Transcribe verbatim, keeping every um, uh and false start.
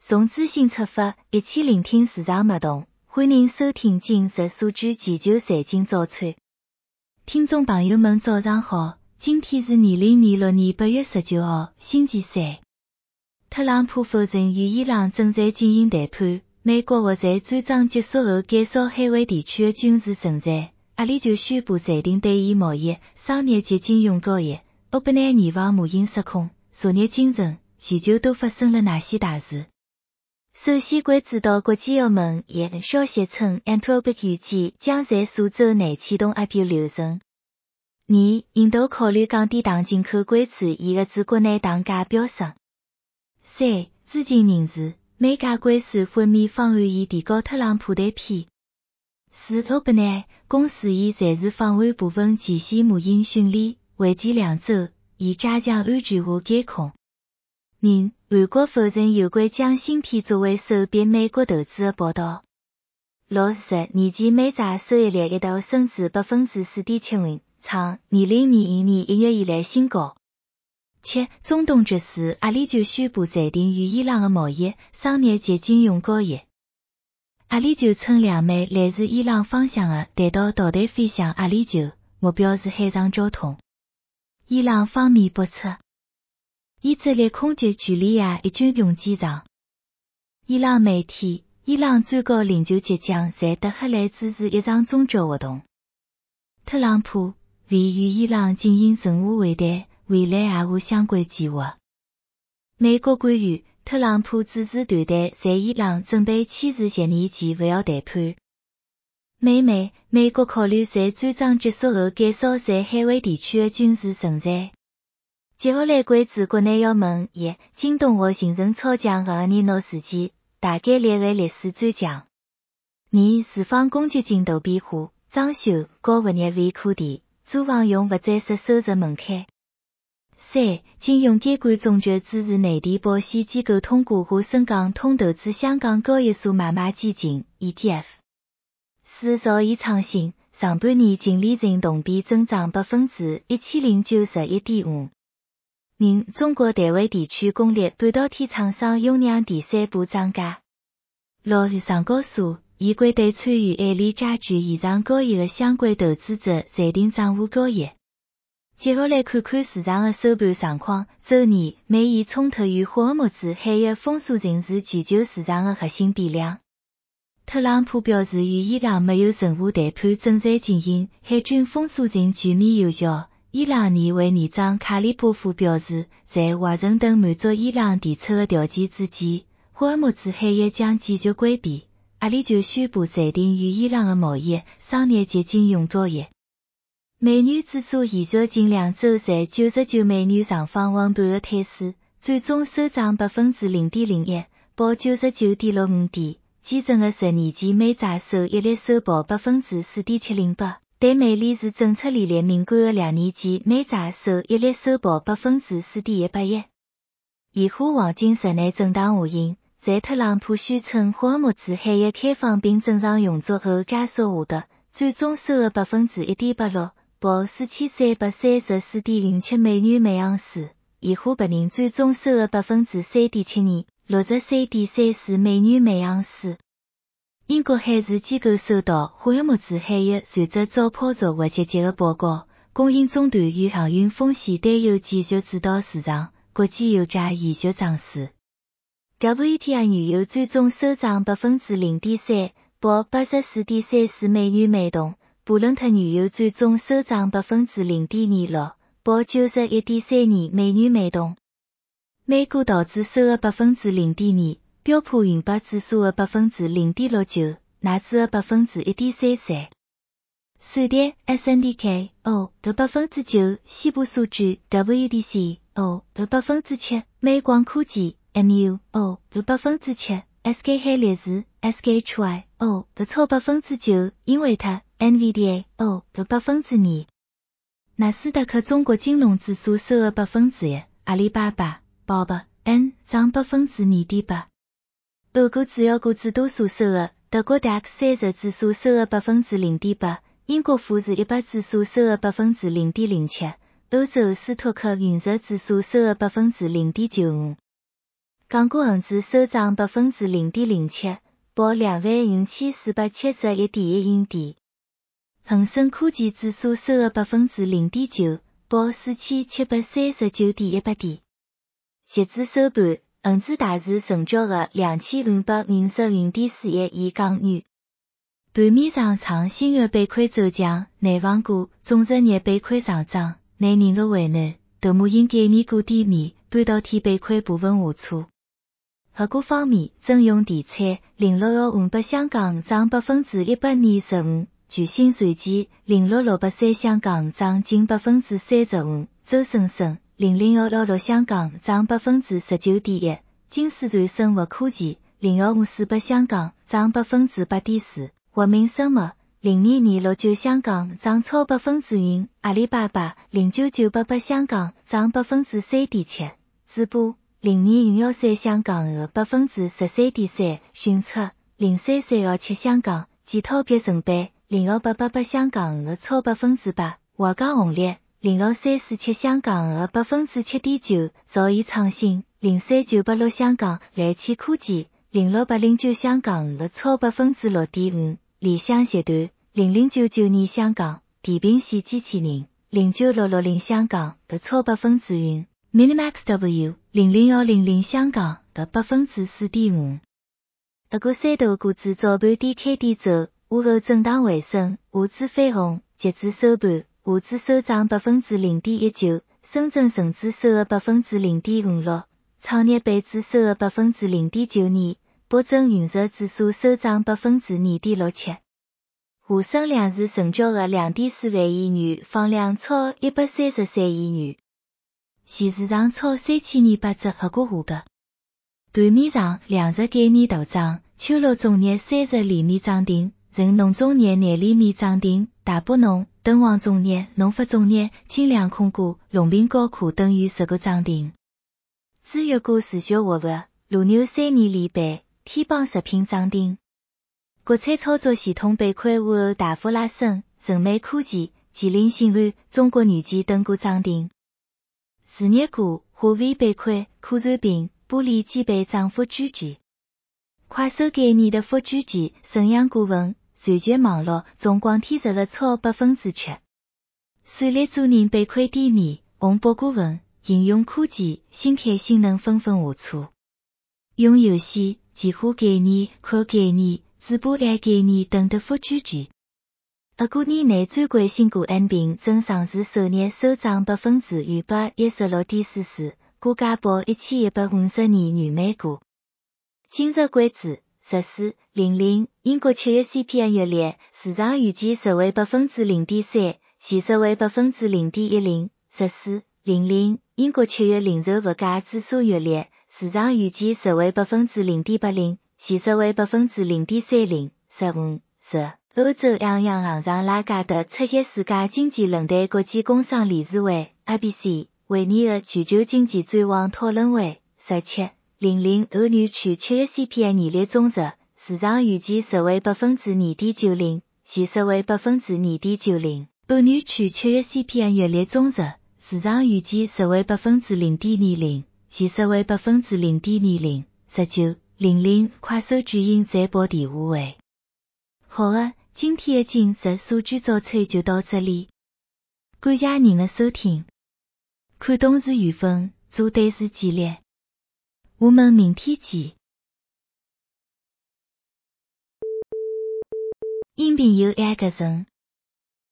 从资讯出发，一起聆听市场脉动。欢迎收听今日数据全球财经早餐。听众朋友们早上好，今天是二零二六年八月十九号，星期三。特朗普否认与伊朗正在进行谈判，美国或在战争结束后减少海湾地区的军事存在。阿里就宣布暂停对伊贸易、商业及金融交易。欧本奈尼网模型失控，昨日清晨，全球都发生了哪些大事？首先关注到国际澳门业消息称 Anthropic 预计将在苏州内启动 I P O 流程。二、印度考虑降低糖进口关税，以遏制国内糖价飙升。三、知情人士，美加关税豁免方案已提交特朗普谈判。四、欧本奈公司已暂时放缓部分前线模型训练，为期两周，以加强安全化监控。五、韩国否认有关将芯片作为手笔美国投资的报道。六日，年前美债收益率一度升至 百分之四点七五， 创二零二一年一月以来新高。七、中东局势，阿里就宣布暂停与伊朗的贸易、商业及金融交易。阿里就称两枚来自伊朗方向的弹道导弹飞向阿里就，目标是海上交通。伊朗方面驳斥。以色列空军叙利亚一军用机场。伊朗媒体，伊朗最高领袖即将在德黑兰支持一场宗教活动。特朗普为与伊朗进行任何会谈，未来也无相关计划。美国官员，特朗普指示团队在伊朗准备签署协议前不要谈判。美媒，美国考虑在战争结束后减少在海湾地区的军事存在。接下来关注国内要闻：一、京东或形成超强的厄尼诺事件，大概率为历史最强。二、释放攻击性图片化，装修、高物业为课题，租房用不再设收入门槛。三、金融监管总局支持内地保险机构通过沪深港通投资香港交易所买卖基金 E T F。四、兆易创新，上半年净利润同比增长 百分之一千零九十一点五。五、中国台湾地区公立半导体厂商酝酿第三波涨价。六日，上交所已关对参与爱丽家居现场交易的相关投资者暂停账户交易。接下来看看市场的收盘状况。周二，美元冲突与霍尔木兹海域封锁仍是全球市场的核心变量。特朗普表示与伊朗没有任何谈判正在进行，海军封锁令全面有效。伊朗议会议长卡利波夫表示，在华盛顿满足伊朗提出的条件之前，霍尔木兹海域将继续关闭。阿里就宣布暂停与伊朗的贸易、商业及金融交易。美元指数延续近两周在九十九美元上方横盘的态势，最终收涨 百分之零点零一， 报 九十九点六五点。基准的十年期美债收益率收报 百分之四点七零八。对美联储政策利率敏感的两年期美债收益率收报 百分之四点一八一。现货黄金日内震荡下行，在特朗普宣称霍尔木兹海域开放并正常运作后加速下跌，最终收了 百分之一点八六，报四千三百三十四点零七美元每盎司。现货白银最终收了 百分之三点七二，六十三点三四美元每盎司。英国海事机构收到霍尔木兹海域船只遭抛锚或袭击的报告，供应中断与航运风险担忧继续主导市场，国际油价延续涨势。W T I 原油最终收涨 百分之零点三， 报 八十四点三四美元每桶。布伦特原油最终收涨 百分之零点二六， 报 九十一点三二美元每桶。美股道指收了 百分之零点二，标普五百指数的 百分之零点六九， 纳指的 百分之一点三三。瑞典 S N D K O 的 百分之九， 西部数据 W D C O 的 百分之七， 美光科技 M U O 的 百分之七， S K 海力士 S K H Y O 的超 百分之九， 英伟达 N V D A O 的 百分之二。纳斯达克中国金融指数收了 百分之一， 阿里巴巴、宝宝 N 涨 百分之二点八。欧股主要股指多数收了，德国 D A X 三十指数收了 百分之零点八， 英国富时一百指数收了 百分之零点零七， 欧洲斯托克陨石指数收了 百分之零点九五。 港股恒指收涨百分之零点零七，报两万五千四百七十一点一英点。恒生科技指数收了百分之零点九，报四千七百三十九点一八点。截至收盘，恒指大市成交额两千五百五十五点四一亿港元。盘面上，创新月板块走强，内房股、中实业板块上涨，内银的为难，豆母因概念股低迷，半导体板块部分下挫。合股方面，中用地产零六六五百香港涨百分之一百二十五，巨星传奇零六六八三香港涨近百分之三十五，周生生零零幺六六香港涨百分之十九点一，金丝瑞生物科技零幺五四百香港涨百分之八点四。华明生物零二二六九香港涨超百分之五，阿里巴巴零九九八八香港涨百分之三点七，淄博零二五幺三香港额百分之十三点三，迅速零三三幺七香港及特别承办零幺八八八香港额超百分之八，华港红利零幺三四七香港额百分之七点九，兆易创新零三九八六香港来汽科技零六八零九香港额超百分之六点五，理想集团零零九九二香港地平线机器人零九六六零香港额超百分之五 ，Minimax W零零幺零零香港额百分之四点五。不过三大股指早盘低开低走，午后震荡回升，沪指翻红，截至收盘，沪指收涨百分之零点一九，深圳成指收了百分之零点五六，创业板指收了百分之零点九二，北证预测指数收涨百分之二点六七。沪深两市成交额两点四万亿元，放量超一百三十三亿元，现市场超三千二百只合股下格。盘面上，粮食概念大涨，秋绿种业三十厘米涨停，仁农种业廿厘米涨停，大北农、敦煌种业、农发种业、清凉控股、龙平高科等逾十个涨停。资源股持续活跃，卢牛三年连败，天邦食品涨停。国产操作系统板块午后大幅拉升，神美科技、吉林新安、中国软件等股涨停。实业股、华为板块、可燃品、玻璃基板涨幅居前。快手概念的幅居前，沈阳股份、传捷网络、中光天实了超百分之七。算力租赁板块低迷，宏博股份、应用科技、新开新能纷纷下挫。用游戏、奇虎概念、科概念、淄博 A 概念等的幅居前。不过年内最关心股安平正上市首日收涨百分之二百一十六点四四，股价报一千一百五十二元每股。今日关注十四零零英国七月 C P I 月率，市场预计实为百分之零点三，现实为百分之零点一零。十四零零英国七月零售物价指数月率，市场预计实为百分之零点八零，现实为百分之零点三零。十五十欧洲央行行长拉加德出席世界经济论坛国际工商理事会 I B C 会议的全球经济展望讨论会。十七零零欧元区七月 C P I 年率总值，市场预计实为百分之二点九零，现实为百分之二点九零。欧元区七月 C P I 月率总值，市场预计实为百分之零点二零，现实为百分之零点二零。十九零零快手巨婴财报电话会。好的，今天的今日数据早餐就到这里，感谢您的收听。看懂是缘分，做对是纪律。我们明天见。音频由爱格人。